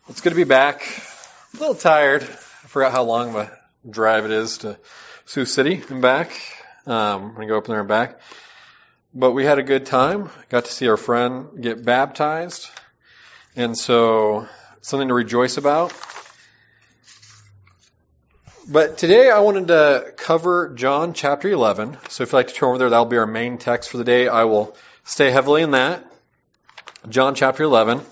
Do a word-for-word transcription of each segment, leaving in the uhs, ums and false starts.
It's good to be back. I'm a little tired. I forgot how long of a drive it is to Sioux City and back. Um, I'm going to go up there and back. But we had a good time. Got to see our friend get baptized. And so, something to rejoice about. But today I wanted to cover John chapter eleven. So if you'd like to turn over there, that'll be our main text for the day. I will stay heavily in that. John chapter eleven.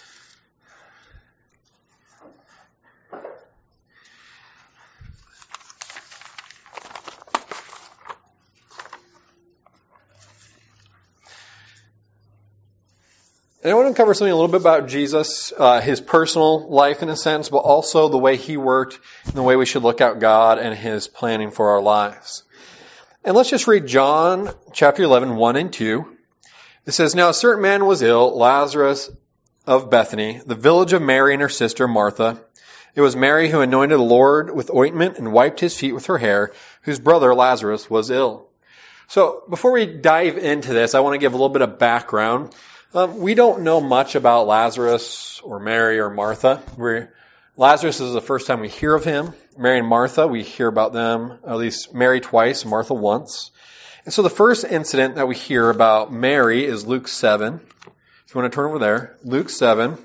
And I want to cover something a little bit about Jesus, uh, his personal life in a sense, but also the way he worked and the way we should look at God and his planning for our lives. And let's just read John chapter eleven, one and two. It says, "Now a certain man was ill, Lazarus of Bethany, the village of Mary and her sister Martha. It was Mary who anointed the Lord with ointment and wiped his feet with her hair, whose brother Lazarus was ill." So before we dive into this, I want to give a little bit of background. Um, we don't know much about Lazarus or Mary or Martha. We're, Lazarus is the first time we hear of him. Mary and Martha, we hear about them, at least Mary twice, Martha once. And so the first incident that we hear about Mary is Luke seven. If you want to turn over there, Luke seven,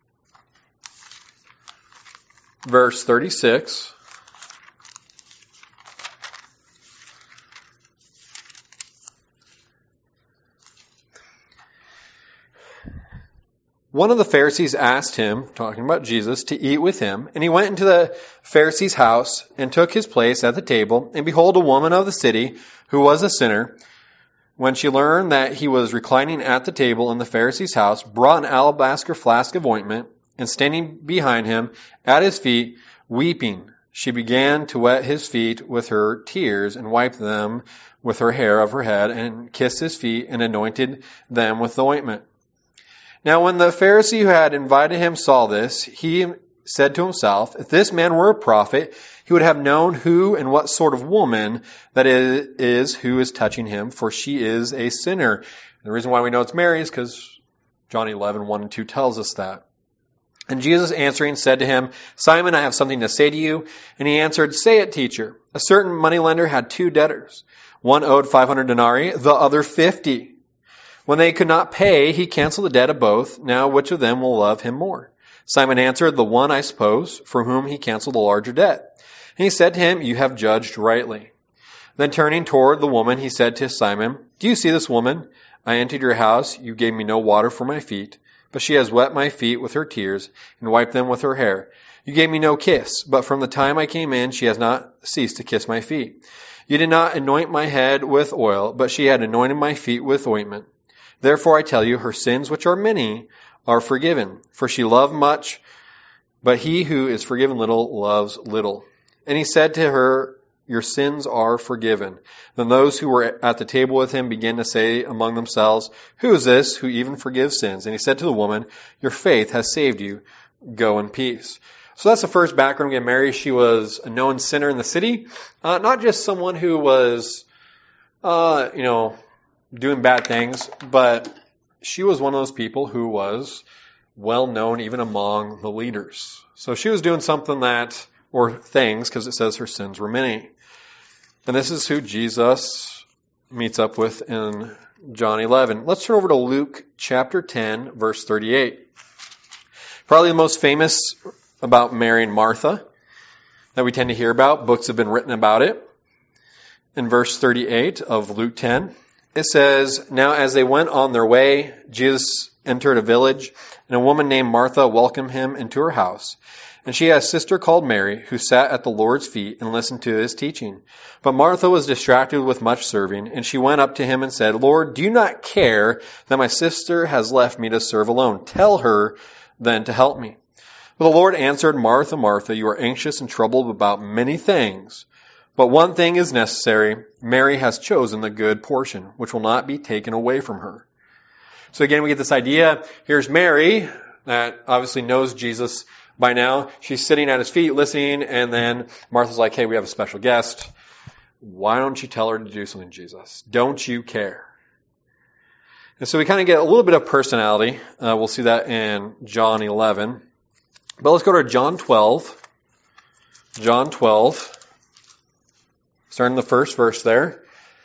verse thirty-six. One of the Pharisees asked him, talking about Jesus, to eat with him. And he went into the Pharisee's house and took his place at the table. And behold, a woman of the city, who was a sinner, when she learned that he was reclining at the table in the Pharisee's house, brought an alabaster flask of ointment, and standing behind him at his feet, weeping, she began to wet his feet with her tears and wiped them with her hair of her head, and kissed his feet and anointed them with the ointment. Now when the Pharisee who had invited him saw this, he said to himself, "If this man were a prophet, he would have known who and what sort of woman that is who is touching him, for she is a sinner." And the reason why we know it's Mary is because John eleven, one and two tells us that. And Jesus answering said to him, "Simon, I have something to say to you." And he answered, "Say it, teacher." A certain moneylender had two debtors. One owed five hundred denarii, the other fifty. When they could not pay, he canceled the debt of both. Now which of them will love him more? Simon answered, "The one, I suppose, for whom he canceled the larger debt." And he said to him, "You have judged rightly." Then turning toward the woman, he said to Simon, "Do you see this woman? I entered your house. You gave me no water for my feet, but she has wet my feet with her tears and wiped them with her hair. You gave me no kiss, but from the time I came in, she has not ceased to kiss my feet. You did not anoint my head with oil, but she had anointed my feet with ointment. Therefore I tell you, her sins, which are many, are forgiven. For she loved much, but he who is forgiven little loves little." And he said to her, "Your sins are forgiven." Then those who were at the table with him began to say among themselves, "Who is this who even forgives sins?" And he said to the woman, "Your faith has saved you. Go in peace." So that's the first background. Again, Mary, she was a known sinner in the city. Uh, not just someone who was, uh, you know, doing bad things, but she was one of those people who was well known even among the leaders. So she was doing something that, or things, because it says her sins were many. And this is who Jesus meets up with in John eleven. Let's turn over to Luke chapter ten, verse thirty-eight. Probably the most famous about Mary and Martha that we tend to hear about. Books have been written about it. In verse thirty-eight of Luke ten, it says, "Now as they went on their way, Jesus entered a village, and a woman named Martha welcomed him into her house. And she had a sister called Mary, who sat at the Lord's feet and listened to his teaching. But Martha was distracted with much serving, and she went up to him and said, 'Lord, do you not care that my sister has left me to serve alone? Tell her then to help me.' But the Lord answered, 'Martha, Martha, you are anxious and troubled about many things. But one thing is necessary. Mary has chosen the good portion, which will not be taken away from her.'" So again, we get this idea. Here's Mary, that obviously knows Jesus by now. She's sitting at his feet listening, and then Martha's like, "Hey, we have a special guest. Why don't you tell her to do something, Jesus? Don't you care?" And so we kind of get a little bit of personality. Uh, we'll see that in John eleven. But let's go to John twelve. John twelve. Starting the first verse there.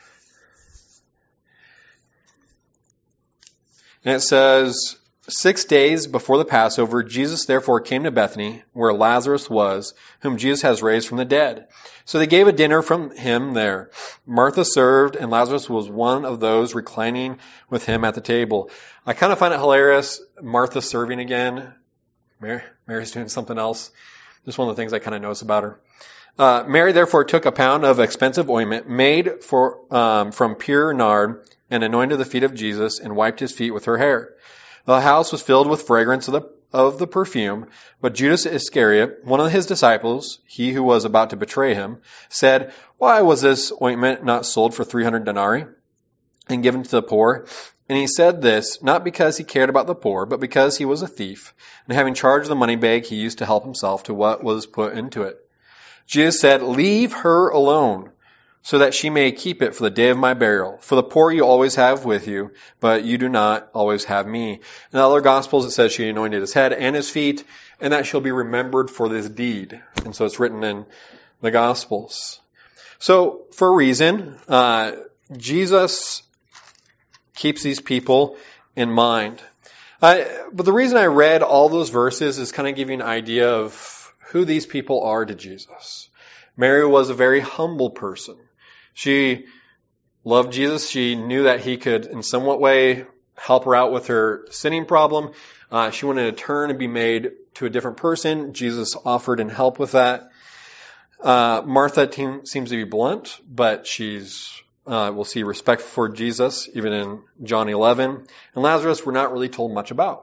And it says, Six days before the Passover, Jesus therefore came to Bethany, where Lazarus was, whom Jesus has raised from the dead. So they gave a dinner from him there. Martha served, and Lazarus was one of those reclining with him at the table. I kind of find it hilarious, Martha serving again. Mary, Mary's doing something else. Just one of the things I kind of notice about her. Uh, Mary therefore took a pound of expensive ointment made for um, from pure nard and anointed the feet of Jesus and wiped his feet with her hair. The house was filled with fragrance of the, of the perfume, but Judas Iscariot, one of his disciples, he who was about to betray him, said, Why was this ointment not sold for three hundred denarii and given to the poor? And he said this, not because he cared about the poor, but because he was a thief, and having charged the money bag, he used to help himself to what was put into it. Jesus said, Leave her alone, so that she may keep it for the day of my burial. For the poor you always have with you, but you do not always have me. In the other Gospels it says she anointed his head and his feet, and that she'll be remembered for this deed. And so it's written in the Gospels. So, for a reason, uh, Jesus keeps these people in mind. Uh, but the reason I read all those verses is kind of give you an idea of who these people are to Jesus. Mary was a very humble person. She loved Jesus. She knew that he could, in somewhat way, help her out with her sinning problem. Uh, she wanted to turn and be made to a different person. Jesus offered and helped with that. Uh, Martha te- seems to be blunt, but she's, uh, we'll see respect for Jesus, even in John eleven. And Lazarus we're not really told much about,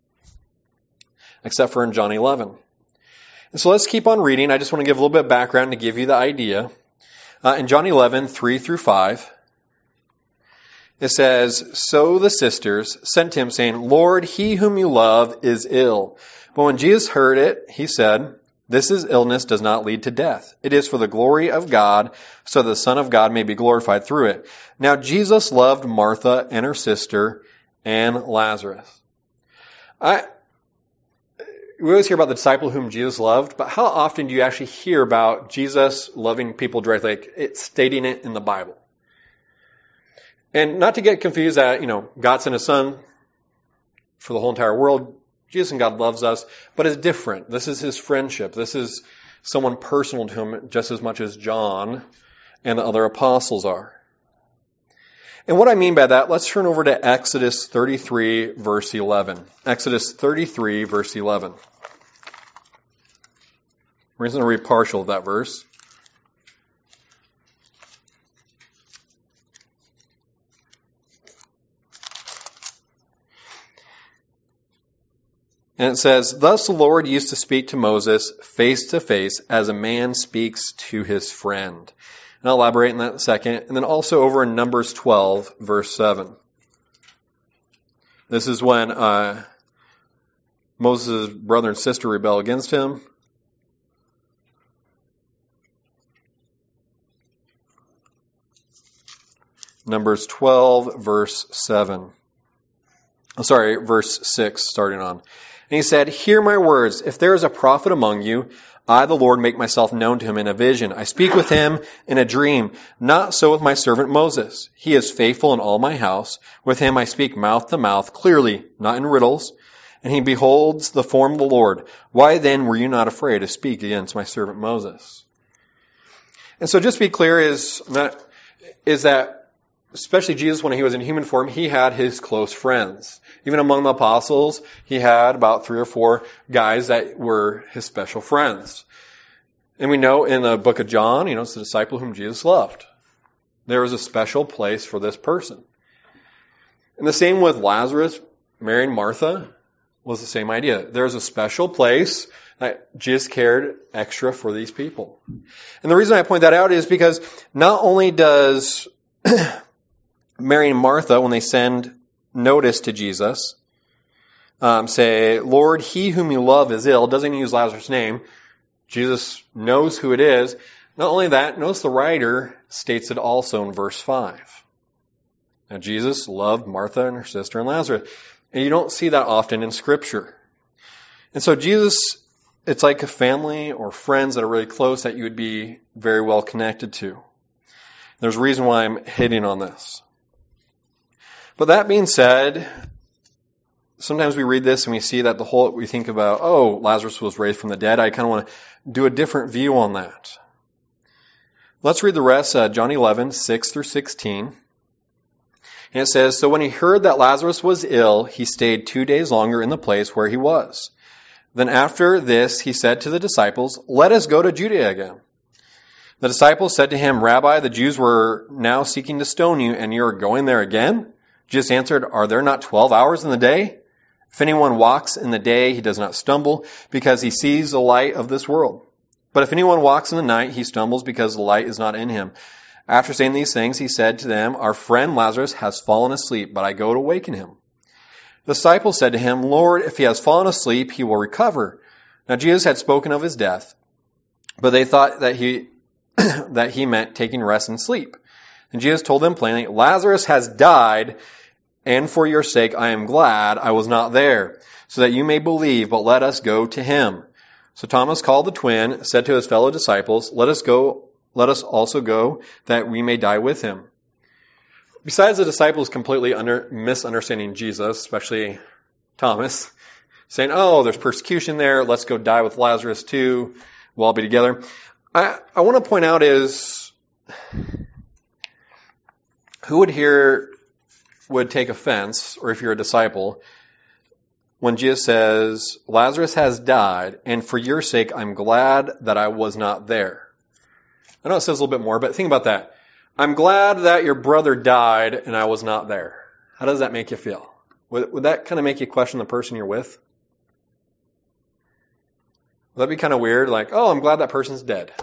except for in John eleven. And so let's keep on reading. I just want to give a little bit of background to give you the idea. Uh, in John eleven, three through five, it says, So the sisters sent him, saying, Lord, he whom you love is ill. But when Jesus heard it, he said, This is illness does not lead to death. It is for the glory of God, so the Son of God may be glorified through it. Now Jesus loved Martha and her sister and Lazarus. I... We always hear about the disciple whom Jesus loved, but how often do you actually hear about Jesus loving people directly, like it's stating it in the Bible? And not to get confused that, you know, God sent his son for the whole entire world. Jesus and God loves us, but it's different. This is his friendship. This is someone personal to him just as much as John and the other apostles are. And what I mean by that, let's turn over to Exodus thirty-three, verse eleven. Exodus thirty-three, verse eleven. We're just going to read partial of that verse. And it says, Thus the Lord used to speak to Moses face to face as a man speaks to his friend. And I'll elaborate on that in a second. And then also over in Numbers twelve, verse seven. This is when uh, Moses' brother and sister rebel against him. Numbers twelve, verse seven. Oh, sorry, verse six, starting on. And he said, Hear my words. If there is a prophet among you, I, the Lord, make myself known to him in a vision. I speak with him in a dream. Not so with my servant Moses. He is faithful in all my house. With him I speak mouth to mouth, clearly, not in riddles. And he beholds the form of the Lord. Why then were you not afraid to speak against my servant Moses? And so just to be clear is that, is that especially Jesus, when he was in human form, he had his close friends. Even among the apostles, he had about three or four guys that were his special friends. And we know in the book of John, you know, it's the disciple whom Jesus loved. There was a special place for this person. And the same with Lazarus, Mary, and Martha was the same idea. There's a special place that Jesus cared extra for these people. And the reason I point that out is because not only does Mary and Martha, when they send notice to Jesus, um, say, Lord, he whom you love is ill. Doesn't use Lazarus' name. Jesus knows who it is. Not only that, notice the writer states it also in verse five. Now, Jesus loved Martha and her sister and Lazarus. And you don't see that often in Scripture. And so Jesus it's like a family or friends that are really close that you would be very well connected to. There's a reason why I'm hitting on this. But that being said, sometimes we read this and we see that the whole, we think about, oh, Lazarus was raised from the dead. I kind of want to do a different view on that. Let's read the rest, uh, John eleven, six through sixteen. And it says, so when he heard that Lazarus was ill, he stayed two days longer in the place where he was. Then after this, he said to the disciples, let us go to Judea again. The disciples said to him, Rabbi, the Jews were now seeking to stone you, and you are going there again? Jesus answered, are there not twelve hours in the day? If anyone walks in the day, he does not stumble, because he sees the light of this world. But if anyone walks in the night, he stumbles because the light is not in him. After saying these things, he said to them, our friend Lazarus has fallen asleep, but I go to waken him. The disciples said to him, Lord, if he has fallen asleep, he will recover. Now Jesus had spoken of his death, but they thought that he that he meant taking rest and sleep. And Jesus told them plainly, Lazarus has died, and for your sake I am glad I was not there, so that you may believe, but let us go to him. So Thomas called the twin, said to his fellow disciples, Let us go, let us also go, that we may die with him. Besides the disciples completely under, misunderstanding Jesus, especially Thomas, saying, oh, there's persecution there, let's go die with Lazarus too, we'll all be together. I, I want to point out is, who would hear, would take offense, or if you're a disciple, when Jesus says, Lazarus has died, and for your sake I'm glad that I was not there. I know it says a little bit more, but think about that. I'm glad that your brother died and I was not there. How does that make you feel? Would, would that kind of make you question the person you're with? Would that be kind of weird? Like, oh, I'm glad that person's dead.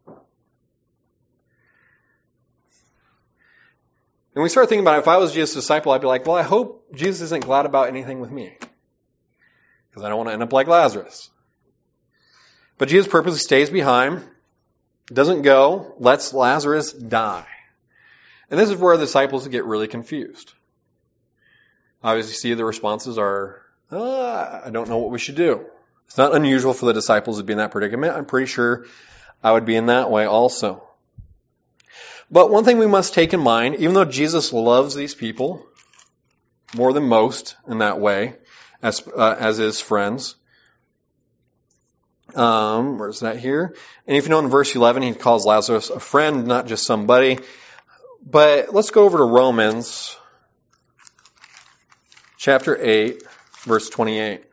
And we start thinking about it, if I was Jesus' disciple, I'd be like, well, I hope Jesus isn't glad about anything with me. Because I don't want to end up like Lazarus. But Jesus purposely stays behind, doesn't go, lets Lazarus die. And this is where the disciples get really confused. Obviously, see the responses are, oh, I don't know what we should do. It's not unusual for the disciples to be in that predicament. I'm pretty sure I would be in that way also. But one thing we must take in mind, even though Jesus loves these people more than most in that way, as uh, as his friends, um, where's that here? And if you know in verse eleven, he calls Lazarus a friend, not just somebody. But let's go over to Romans chapter eight, verse twenty-eight.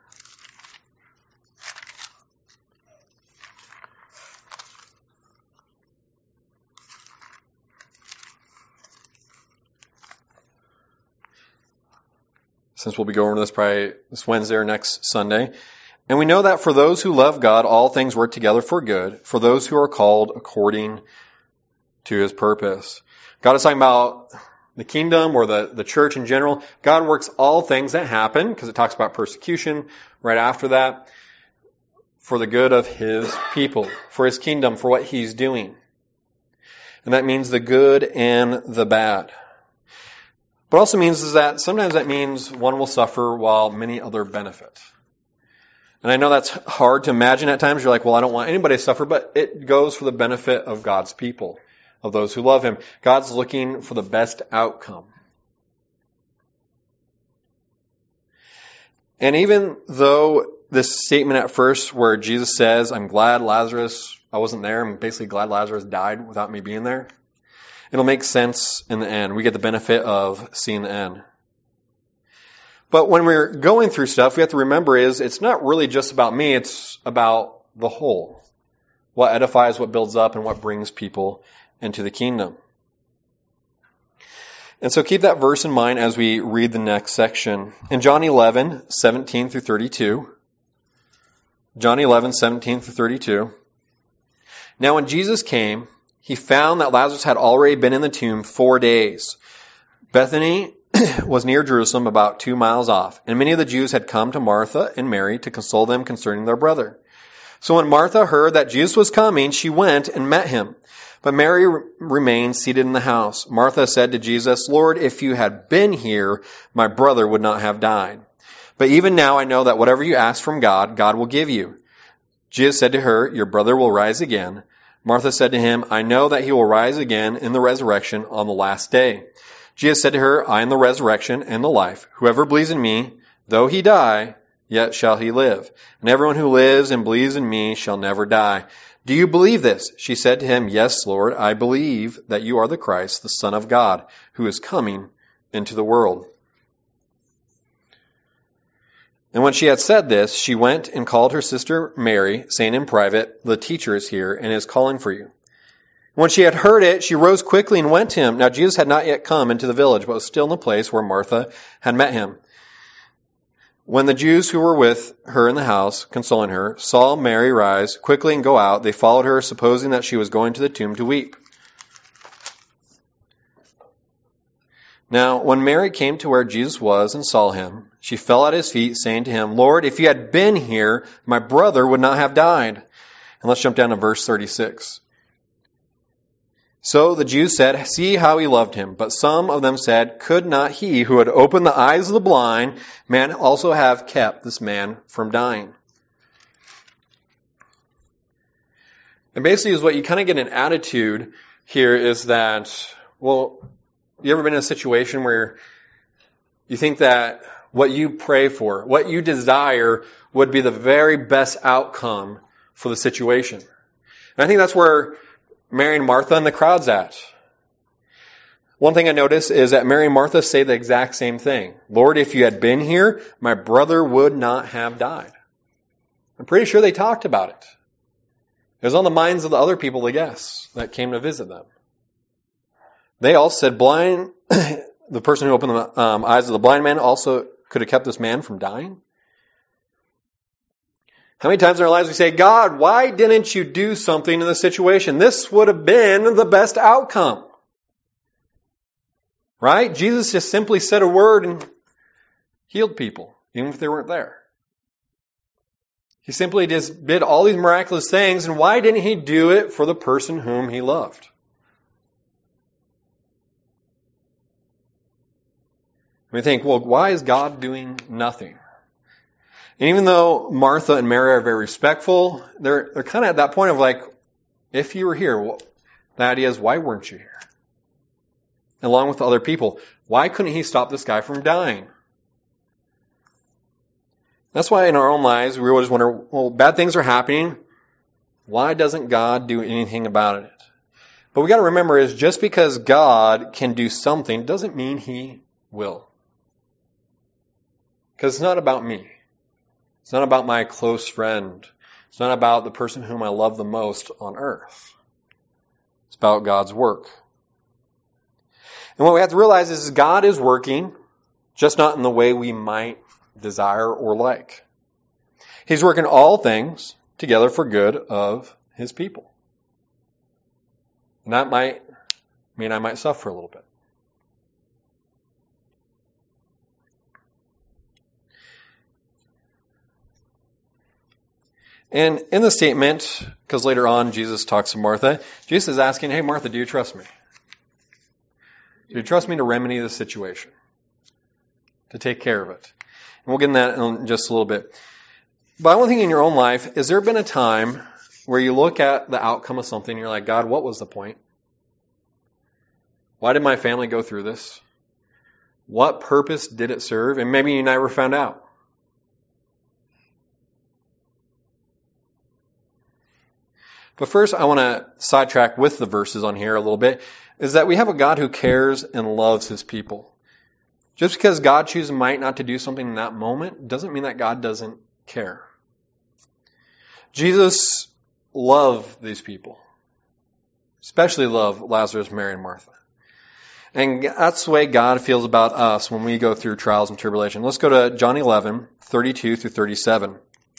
Since we'll be going over this probably this Wednesday or next Sunday. And we know that for those who love God, all things work together for good, for those who are called according to his purpose. God is talking about the kingdom or the, the church in general. God works all things that happen, because it talks about persecution right after that, for the good of his people, for his kingdom, for what he's doing. And that means the good and the bad. But also means is that sometimes that means one will suffer while many other benefit. And I know that's hard to imagine at times. You're like, well, I don't want anybody to suffer, but it goes for the benefit of God's people, of those who love him. God's looking for the best outcome. And even though this statement at first where Jesus says, I'm glad Lazarus, I wasn't there, I'm basically glad Lazarus died without me being there, it'll make sense in the end. We get the benefit of seeing the end. But when we're going through stuff, we have to remember is it's not really just about me, it's about the whole. What edifies, what builds up, and what brings people into the kingdom. And so keep that verse in mind as we read the next section. In John eleven, seventeen through thirty-two. John eleven, seventeen through thirty-two. Now when Jesus came, he found that Lazarus had already been in the tomb four days. Bethany was near Jerusalem, about two miles off, and many of the Jews had come to Martha and Mary to console them concerning their brother. So when Martha heard that Jesus was coming, she went and met him. But Mary re- remained seated in the house. Martha said to Jesus, Lord, if you had been here, my brother would not have died. But even now I know that whatever you ask from God, God will give you. Jesus said to her, "Your brother will rise again." Martha said to him, "I know that he will rise again in the resurrection on the last day." Jesus said to her, "I am the resurrection and the life. Whoever believes in me, though he die, yet shall he live. And everyone who lives and believes in me shall never die. Do you believe this?" She said to him, "Yes, Lord, I believe that you are the Christ, the Son of God, who is coming into the world." And when she had said this, she went and called her sister Mary, saying in private, "The teacher is here and is calling for you." When she had heard it, she rose quickly and went to him. Now Jesus had not yet come into the village, but was still in the place where Martha had met him. When the Jews who were with her in the house, consoling her, saw Mary rise quickly and go out, they followed her, supposing that she was going to the tomb to weep. Now, when Mary came to where Jesus was and saw him, she fell at his feet, saying to him, "Lord, if you had been here, my brother would not have died." And let's jump down to verse thirty-six. So the Jews said, "See how he loved him." But some of them said, "Could not he who had opened the eyes of the blind man also have kept this man from dying?" And basically is what you kind of get an attitude here is that, well, you ever been in a situation where you think that what you pray for, what you desire would be the very best outcome for the situation? And I think that's where Mary and Martha and the crowd's at. One thing I notice is that Mary and Martha say the exact same thing. "Lord, if you had been here, my brother would not have died." I'm pretty sure they talked about it. It was on the minds of the other people, the guests, that came to visit them. They all said, blind, the person who opened the um, eyes of the blind man also could have kept this man from dying. How many times in our lives we say, "God, why didn't you do something in this situation? This would have been the best outcome." Right? Jesus just simply said a word and healed people, even if they weren't there. He simply just did all these miraculous things, and why didn't he do it for the person whom he loved? We think, well, why is God doing nothing? And even though Martha and Mary are very respectful, they're they're kind of at that point of like, if you were here, well, the idea is, why weren't you here? Along with the other people, why couldn't he stop this guy from dying? That's why in our own lives, we always wonder, well, bad things are happening. Why doesn't God do anything about it? But we got to remember is just because God can do something doesn't mean he will. Because it's not about me. It's not about my close friend. It's not about the person whom I love the most on earth. It's about God's work. And what we have to realize is God is working, just not in the way we might desire or like. He's working all things together for good of his people. And that might mean I might suffer a little bit. And in the statement, because later on Jesus talks to Martha, Jesus is asking, "Hey Martha, do you trust me? Do you trust me to remedy the situation? To take care of it?" And we'll get in that in just a little bit. But I want to think in your own life, has there been a time where you look at the outcome of something and you're like, "God, what was the point? Why did my family go through this? What purpose did it serve?" And maybe you never found out. But first, I want to sidetrack with the verses on here a little bit, is that we have a God who cares and loves his people. Just because God chooses might not to do something in that moment doesn't mean that God doesn't care. Jesus loved these people, especially loved Lazarus, Mary, and Martha. And that's the way God feels about us when we go through trials and tribulation. Let's go to John eleven, thirty-two through thirty-seven.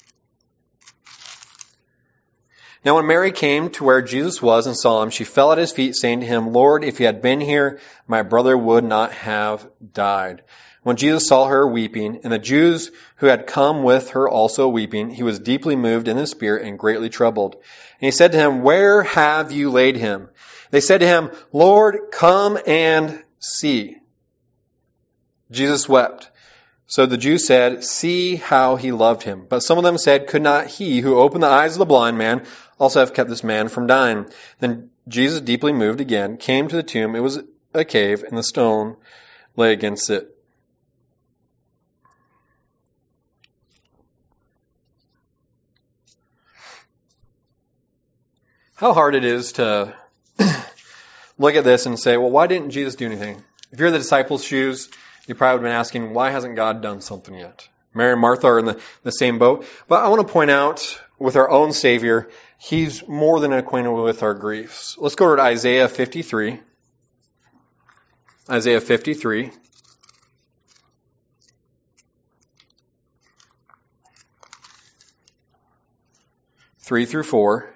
Now when Mary came to where Jesus was and saw him, she fell at his feet, saying to him, "Lord, if you had been here, my brother would not have died." When Jesus saw her weeping, and the Jews who had come with her also weeping, he was deeply moved in his spirit and greatly troubled. And he said to him, "Where have you laid him?" They said to him, "Lord, come and see." Jesus wept. So the Jews said, "See how he loved him." But some of them said, "Could not he who opened the eyes of the blind man also have kept this man from dying?" Then Jesus, deeply moved again, came to the tomb. It was a cave, and the stone lay against it. How hard it is to look at this and say, well, why didn't Jesus do anything? If you're in the disciples' shoes, you probably would have been asking, why hasn't God done something yet? Mary and Martha are in the, the same boat. But I want to point out, with our own Savior, He's more than acquainted with our griefs. Let's go to Isaiah fifty-three. Isaiah fifty-three. Three through four.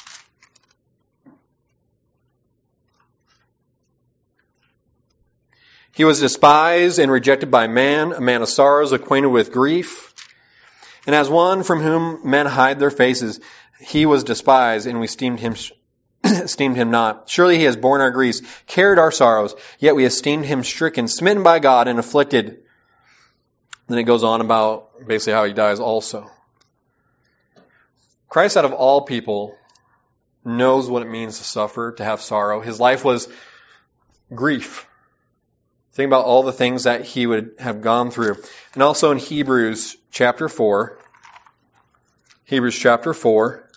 He was despised and rejected by man, a man of sorrows, acquainted with grief. And as one from whom men hide their faces, he was despised, and we esteemed him, esteemed him not. Surely he has borne our griefs, carried our sorrows, yet we esteemed him stricken, smitten by God, and afflicted. Then it goes on about basically how he dies also. Christ, out of all people, knows what it means to suffer, to have sorrow. His life was grief. Think about all the things that he would have gone through. And also in Hebrews chapter four. Hebrews chapter four.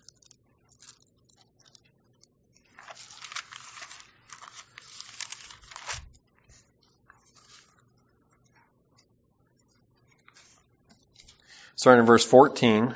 Starting in verse fourteen.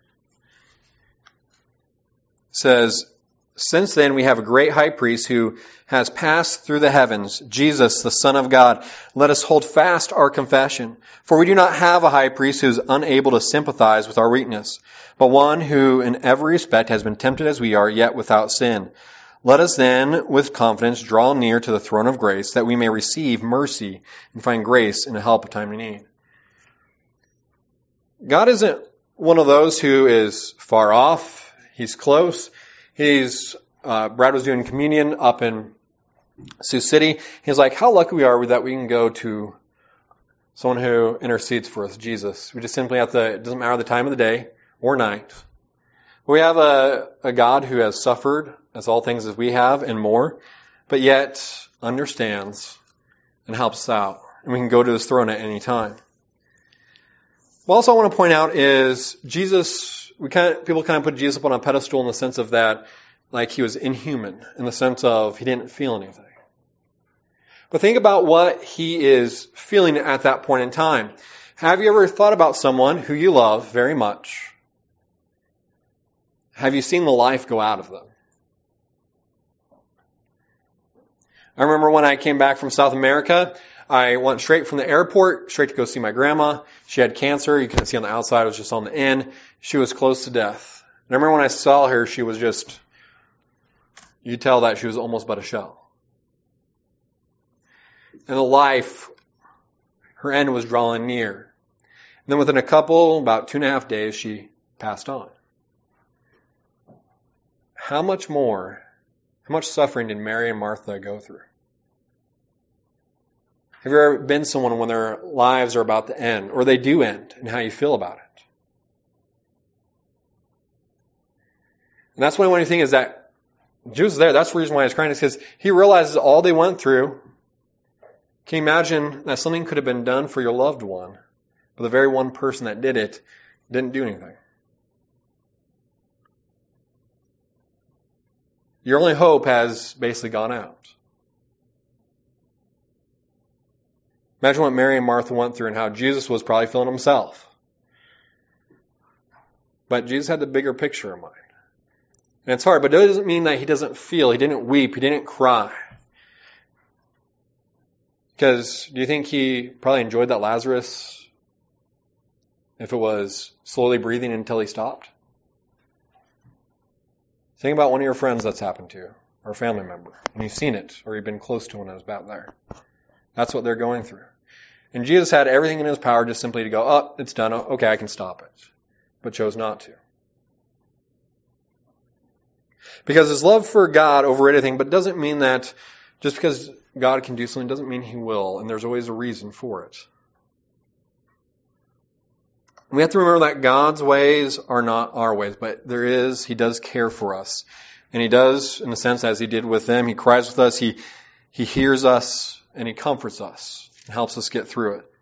Says, "Since then we have a great high priest who has passed through the heavens, Jesus, the Son of God. Let us hold fast our confession. For we do not have a high priest who is unable to sympathize with our weakness, but one who in every respect has been tempted as we are, yet without sin. Let us then with confidence draw near to the throne of grace, that we may receive mercy and find grace in a help of timely need." God isn't one of those who is far off. He's close. He's, uh, Brad was doing communion up in Sioux City. He's like, how lucky we are that we can go to someone who intercedes for us, Jesus. We just simply have to, it doesn't matter the time of the day or night. We have a, a God who has suffered as all things as we have and more, but yet understands and helps us out. And we can go to his throne at any time. What also I want to point out is Jesus, we kind of, people kind of put Jesus up on a pedestal in the sense of that, like he was inhuman, in the sense of he didn't feel anything. But think about what he is feeling at that point in time. Have you ever thought about someone who you love very much? Have you seen the life go out of them? I remember when I came back from South America, I went straight from the airport, straight to go see my grandma. She had cancer. You couldn't see on the outside. It was just on the end. She was close to death. And I remember when I saw her, she was just, you could tell that she was almost but a shell. And the life, her end was drawing near. And then within a couple, about two and a half days, she passed on. How much more, how much suffering did Mary and Martha go through? Have you ever been someone when their lives are about to end, or they do end, and how you feel about it? And that's why one thing is that Jesus is there. That's the reason why he's crying, is because he realizes all they went through. Can you imagine that something could have been done for your loved one, but the very one person that did it didn't do anything? Your only hope has basically gone out. Imagine what Mary and Martha went through and how Jesus was probably feeling himself. But Jesus had the bigger picture in mind. And it's hard, but it doesn't mean that he doesn't feel, he didn't weep, he didn't cry. Because do you think he probably enjoyed that Lazarus if it was slowly breathing until he stopped? Think about one of your friends that's happened to you, or a family member, and you've seen it, or you've been close to one that was about there. That's what they're going through. And Jesus had everything in his power just simply to go, oh, it's done, okay, I can stop it. But chose not to. Because his love for God overrid anything, but doesn't mean that just because God can do something doesn't mean he will, and there's always a reason for it. We have to remember that God's ways are not our ways, but there is, He does care for us. And He does, in a sense, as He did with them. He cries with us, He, He hears us, and He comforts us and helps us get through it.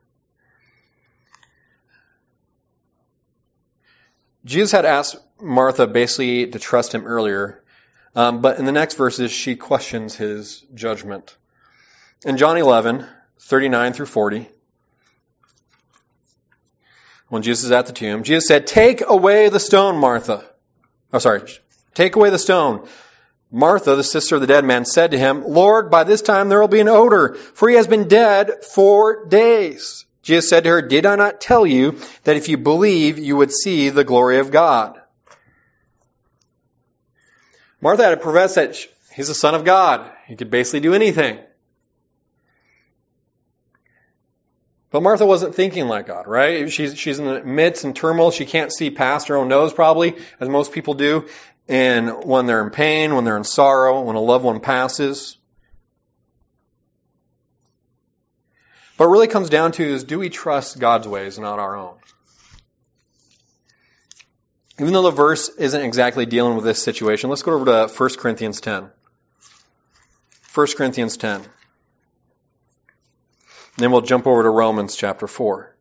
Jesus had asked Martha basically to trust Him earlier, um, but in the next verses, she questions His judgment. In John eleven, thirty-nine through forty, when Jesus is at the tomb, Jesus said, "Take away the stone, Martha." Oh, sorry. Take away the stone. Martha, the sister of the dead man, said to Him, "Lord, by this time there will be an odor, for he has been dead four days." Jesus said to her, "Did I not tell you that if you believe, you would see the glory of God?" Martha had to profess that He's the Son of God. He could basically do anything. But Martha wasn't thinking like God, right? She's, she's in the midst and turmoil. She can't see past her own nose probably, as most people do. And when they're in pain, when they're in sorrow, when a loved one passes. What it really comes down to is, do we trust God's ways, not our own? Even though the verse isn't exactly dealing with this situation, let's go over to First Corinthians ten. First Corinthians ten. Then we'll jump over to Romans chapter four.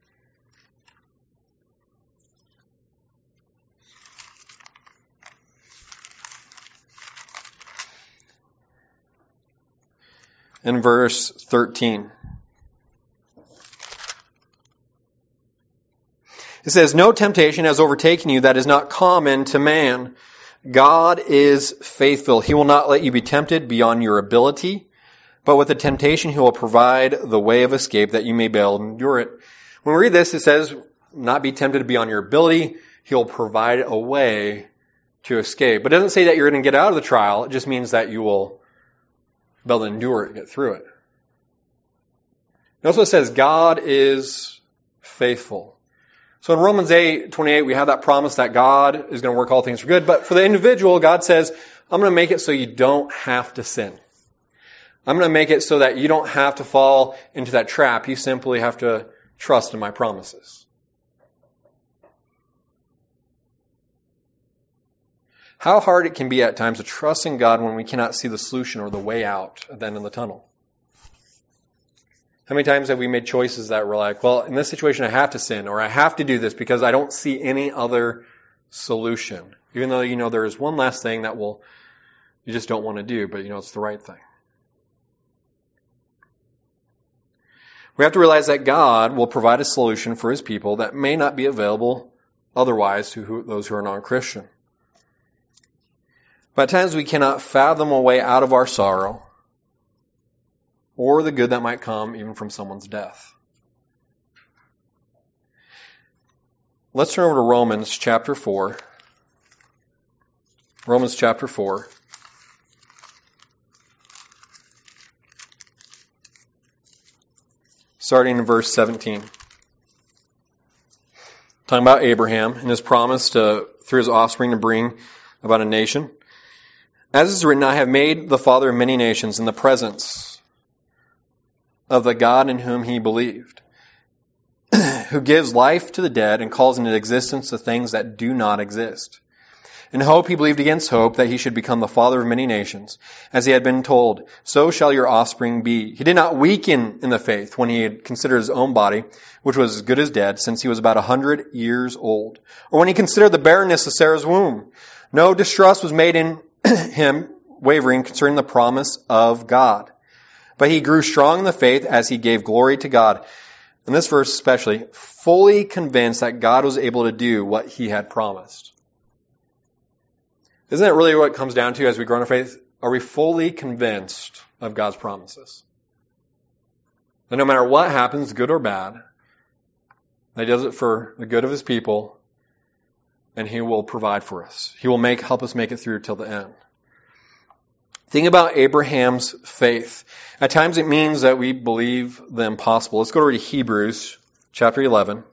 In verse thirteen. It says, "No temptation has overtaken you that is not common to man. God is faithful. He will not let you be tempted beyond your ability. But with the temptation, He will provide the way of escape that you may be able to endure it." When we read this, it says, not be tempted beyond your ability. He'll provide a way to escape. But it doesn't say that you're going to get out of the trial. It just means that you will be able to endure it and get through it. It also says God is faithful. So in Romans eight twenty-eight, we have that promise that God is going to work all things for good. But for the individual, God says, I'm going to make it so you don't have to sin. I'm going to make it so that you don't have to fall into that trap. You simply have to trust in my promises. How hard it can be at times to trust in God when we cannot see the solution or the way out at the end of the tunnel. How many times have we made choices that were like, well, in this situation I have to sin, or I have to do this because I don't see any other solution. Even though you know there is one last thing that will you just don't want to do, but you know it's the right thing. We have to realize that God will provide a solution for His people that may not be available otherwise to who, those who are non-Christian. But at times we cannot fathom a way out of our sorrow or the good that might come even from someone's death. Let's turn over to Romans chapter four. Romans chapter four. Starting in verse seventeen. Talking about Abraham and his promise to, through his offspring, to bring about a nation. As is written, I have made the father of many nations in the presence of the God in whom he believed, who gives life to the dead and calls into existence the things that do not exist. In hope he believed against hope that he should become the father of many nations, as he had been told, so shall your offspring be. He did not weaken in the faith when he had considered his own body, which was as good as dead, since he was about a hundred years old, or when he considered the barrenness of Sarah's womb. No distrust was made in him wavering concerning the promise of God. But he grew strong in the faith as he gave glory to God. In this verse especially, fully convinced that God was able to do what he had promised. Isn't that really what it comes down to as we grow in our faith? Are we fully convinced of God's promises? That no matter what happens, good or bad, that he does it for the good of his people, and he will provide for us. He will make help us make it through till the end. Think about Abraham's faith. At times it means that we believe the impossible. Let's go over to Hebrews chapter eleven.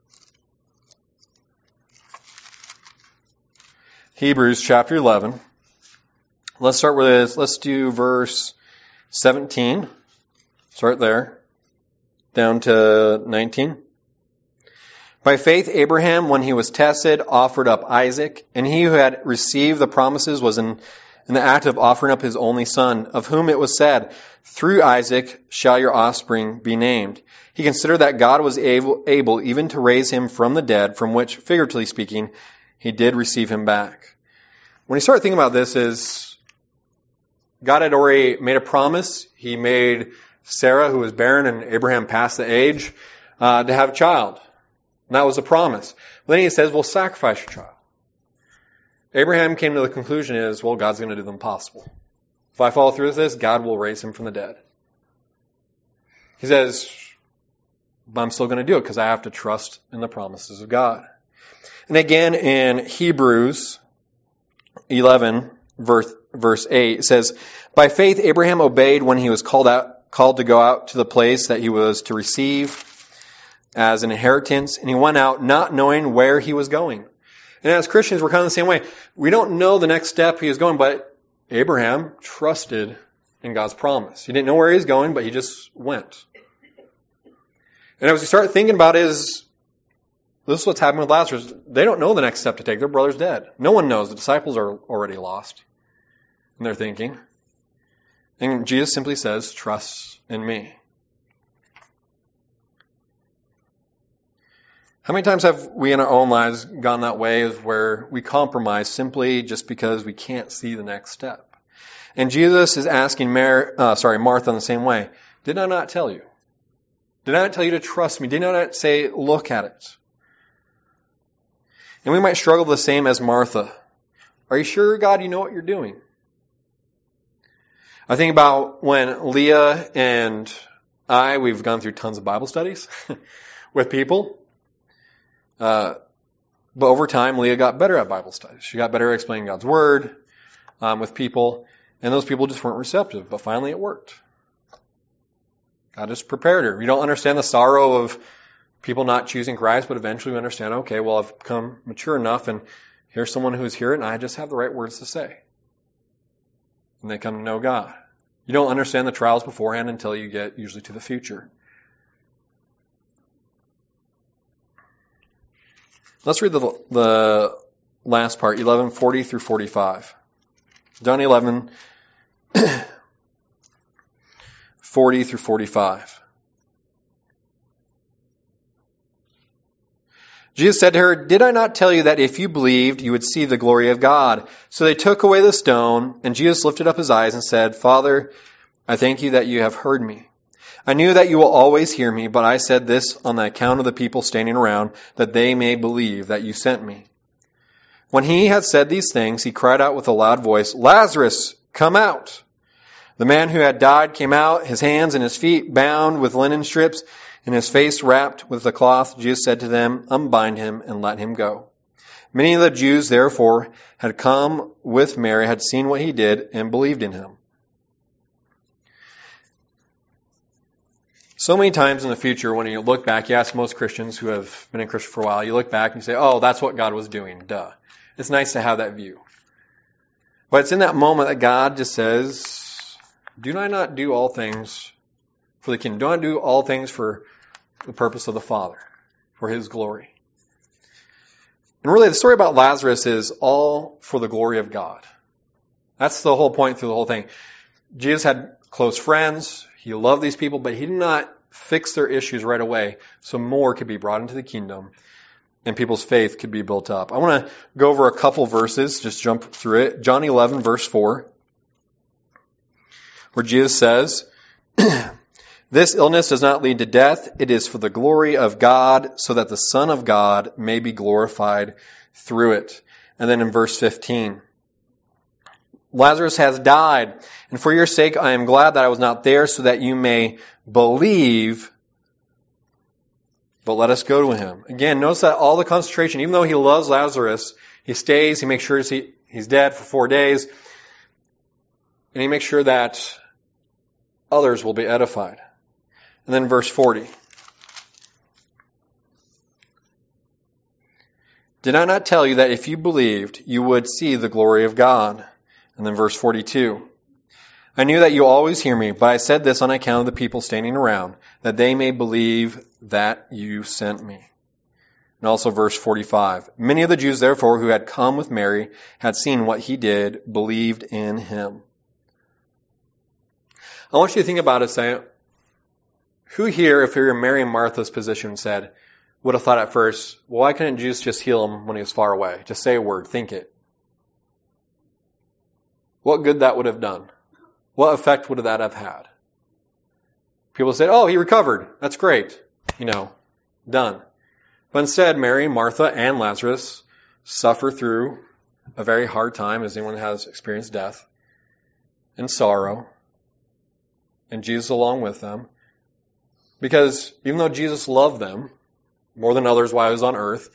Hebrews chapter eleven. Let's start with, let's do verse seventeen. Start there. Down to nineteen. By faith, Abraham, when he was tested, offered up Isaac, and he who had received the promises was in, in the act of offering up his only son, of whom it was said, through Isaac shall your offspring be named. He considered that God was able, able even to raise him from the dead, from which, figuratively speaking, he did receive him back. When you start thinking about this, is God had already made a promise. He made Sarah, who was barren, and Abraham past the age, uh, to have a child. And that was a promise. But then he says, well, sacrifice your child. Abraham came to the conclusion is, well, God's going to do the impossible. If I follow through with this, God will raise him from the dead. He says, but I'm still going to do it because I have to trust in the promises of God. And again in Hebrews eleven, verse, verse eight, it says, by faith Abraham obeyed when he was called out, called to go out to the place that he was to receive as an inheritance, and he went out not knowing where he was going. And as Christians, we're kind of the same way. We don't know the next step he was going, but Abraham trusted in God's promise. He didn't know where he was going, but he just went. And as we start thinking about it, is this is what's happened with Lazarus. They don't know the next step to take. Their brother's dead. No one knows. The disciples are already lost in their thinking. And Jesus simply says, trust in me. How many times have we in our own lives gone that way where we compromise simply just because we can't see the next step? And Jesus is asking Mary, uh, sorry, Martha in the same way. Did I not tell you? Did I not tell you to trust me? Did I not say, look at it? And we might struggle the same as Martha. Are you sure, God, you know what you're doing? I think about when Leah and I, we've gone through tons of Bible studies with people. Uh, but over time, Leah got better at Bible studies. She got better at explaining God's Word um, with people. And those people just weren't receptive. But finally it worked. God just prepared her. You don't understand the sorrow of people not choosing Christ, but eventually we understand, okay, well, I've become mature enough, and here's someone who's here, and I just have the right words to say. And they come to know God. You don't understand the trials beforehand until you get usually to the future. Let's read the, the last part, eleven forty through forty-five. John eleven, forty through forty-five. Jesus said to her, did I not tell you that if you believed, you would see the glory of God? So they took away the stone, and Jesus lifted up his eyes and said, Father, I thank you that you have heard me. I knew that you will always hear me, but I said this on the account of the people standing around, that they may believe that you sent me. When he had said these things, he cried out with a loud voice, Lazarus, come out! The man who had died came out, his hands and his feet bound with linen strips, and his face wrapped with a cloth. Jesus said to them, unbind him and let him go. Many of the Jews, therefore, had come with Mary, had seen what he did, and believed in him. So many times in the future, when you look back, you ask most Christians who have been in Christian for a while, you look back and you say, oh, that's what God was doing. Duh. It's nice to have that view. But it's in that moment that God just says, do I not do all things for the kingdom? Do I not do all things for the purpose of the Father, for his glory? And really, the story about Lazarus is all for the glory of God. That's the whole point through the whole thing. Jesus had close friends. He loved these people, but he did not fix their issues right away so more could be brought into the kingdom and people's faith could be built up. I want to go over a couple verses, just jump through it. John eleven, verse four, where Jesus says, this illness does not lead to death. It is for the glory of God, so that the Son of God may be glorified through it. And then in verse fifteen, Lazarus has died, and for your sake I am glad that I was not there, so that you may believe, but let us go to him. Again, notice that all the concentration, even though he loves Lazarus, he stays, he makes sure he, he's dead for four days, and he makes sure that others will be edified. And then verse forty. Did I not tell you that if you believed, you would see the glory of God? And then verse forty-two. I knew that you always hear me, but I said this on account of the people standing around, that they may believe that you sent me. And also verse forty-five. Many of the Jews, therefore, who had come with Mary, had seen what he did, believed in him. I want you to think about it, saying, who here, if you're in Mary and Martha's position, said, would have thought at first, well, why couldn't Jesus just heal him when he was far away? Just say a word, think it. What good that would have done? What effect would that have had? People say, oh, he recovered. That's great. You know, done. But instead, Mary, Martha, and Lazarus suffer through a very hard time, as anyone has experienced death, and sorrow, and Jesus along with them. Because even though Jesus loved them more than others while he was on earth,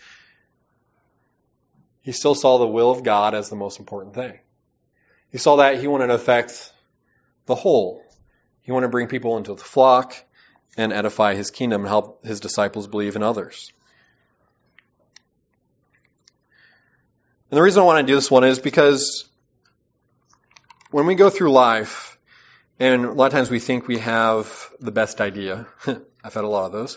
he still saw the will of God as the most important thing. He saw that he wanted to affect the whole. He wanted to bring people into the flock and edify his kingdom and help his disciples believe in others. And the reason I want to do this one is because when we go through life, and a lot of times we think we have the best idea. I've had a lot of those.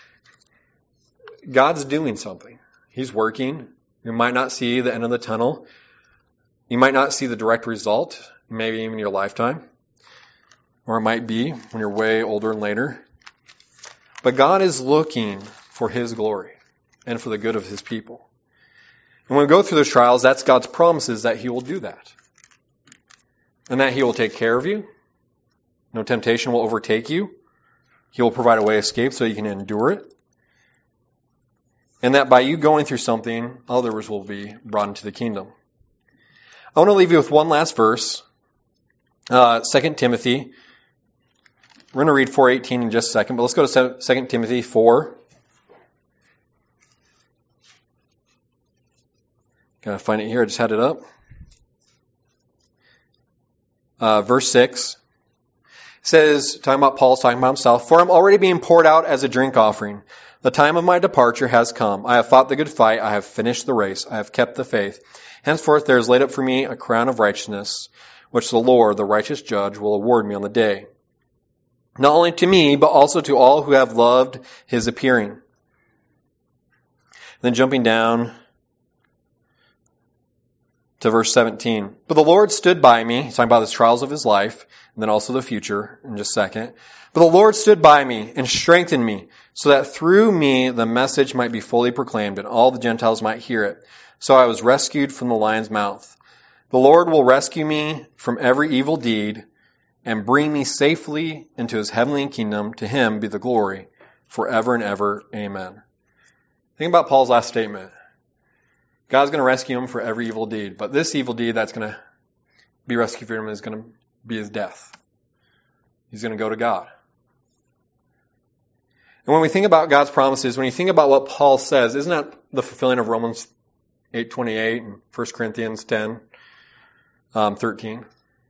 God's doing something. He's working. You might not see the end of the tunnel. You might not see the direct result, maybe even in your lifetime. Or it might be when you're way older and later. But God is looking for his glory and for the good of his people. And when we go through those trials, that's God's promises that he will do that. And that he will take care of you. No temptation will overtake you. He will provide a way of escape so you can endure it. And that by you going through something, others will be brought into the kingdom. I want to leave you with one last verse. Uh, Second Timothy. We're going to read four eighteen in just a second, but let's go to Second Timothy four. Gotta find it here. I just had it up. Uh, verse six. It says, talking about Paul's talking about himself, for I'm already being poured out as a drink offering. The time of my departure has come. I have fought the good fight. I have finished the race. I have kept the faith. Henceforth there is laid up for me a crown of righteousness, which the Lord, the righteous judge, will award me on the day. Not only to me, but also to all who have loved his appearing. Then jumping down to verse seventeen. But the Lord stood by me. He's talking about the trials of his life, and then also the future in just a second. But the Lord stood by me and strengthened me, so that through me the message might be fully proclaimed, and all the Gentiles might hear it. So I was rescued from the lion's mouth. The Lord will rescue me from every evil deed, and bring me safely into his heavenly kingdom. To him be the glory forever and ever. Amen. Think about Paul's last statement. God's going to rescue him for every evil deed. But this evil deed that's going to be rescued for him is going to be his death. He's going to go to God. And when we think about God's promises, when you think about what Paul says, isn't that the fulfilling of Romans eight twenty-eight and First Corinthians ten thirteen?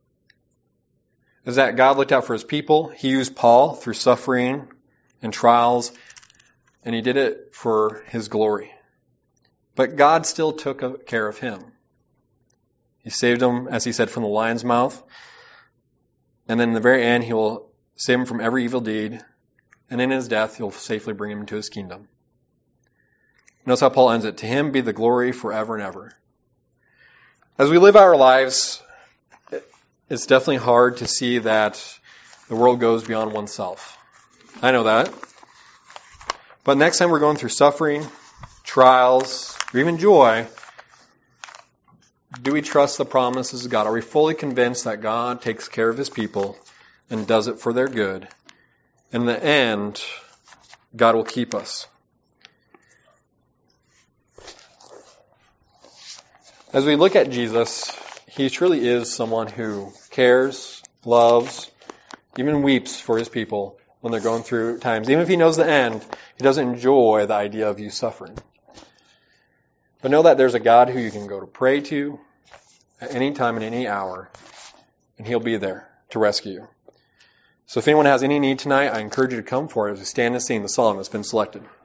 Is that God looked out for his people. He used Paul through suffering and trials, and he did it for his glory. But God still took care of him. He saved him, as he said, from the lion's mouth. And then in the very end, he will save him from every evil deed. And in his death, he'll safely bring him into his kingdom. Notice how Paul ends it. To him be the glory forever and ever. As we live our lives, it's definitely hard to see that the world goes beyond oneself. I know that. But next time we're going through suffering, trials, or even joy, do we trust the promises of God? Are we fully convinced that God takes care of his people and does it for their good? In the end, God will keep us. As we look at Jesus, he truly is someone who cares, loves, even weeps for his people when they're going through times. Even if he knows the end, he doesn't enjoy the idea of you suffering. But know that there's a God who you can go to pray to at any time and any hour, and he'll be there to rescue you. So if anyone has any need tonight, I encourage you to come forward as we stand and sing the psalm that's been selected.